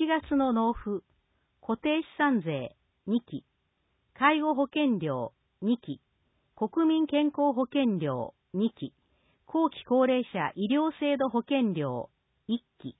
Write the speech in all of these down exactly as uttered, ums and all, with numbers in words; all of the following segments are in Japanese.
がつの納付、固定資産税にき、介護保険料にき、国民健康保険料にき、後期高齢者医療制度保険料いっき。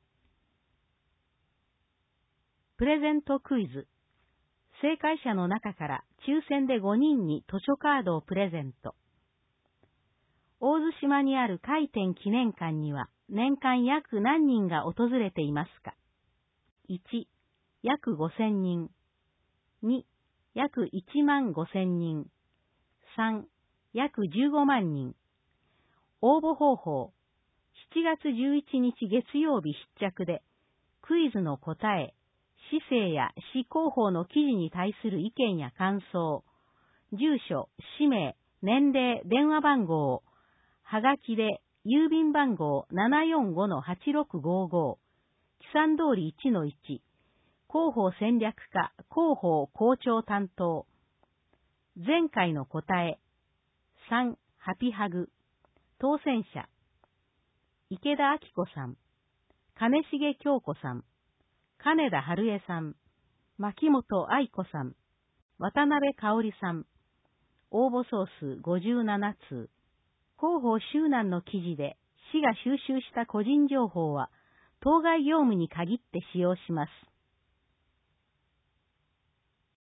プレゼントクイズ。正解者の中から抽選でごにんに図書カードをプレゼント。大津島にある回転記念館には年間約何人が訪れていますか？ いち、約ごせんにん。に、約いちまんごせんにん。さん、約じゅうごまんにん。応募方法。しちがつじゅういちにち月曜日必着で、クイズの答え、市政や市広報の記事に対する意見や感想、住所、氏名、年齢、電話番号を、はがきで、郵便番号 ななよんごのはちろくごご、きさん通り いちのいち、広報戦略課広報校長担当。前回の答え。さん、ハピハグ。当選者。池田明子さん。金重京子さん。金田春江さん。牧本愛子さん。渡辺香織さん。応募総数ごじゅうななつう。広報周南の記事で市が収集した個人情報は当該業務に限って使用します。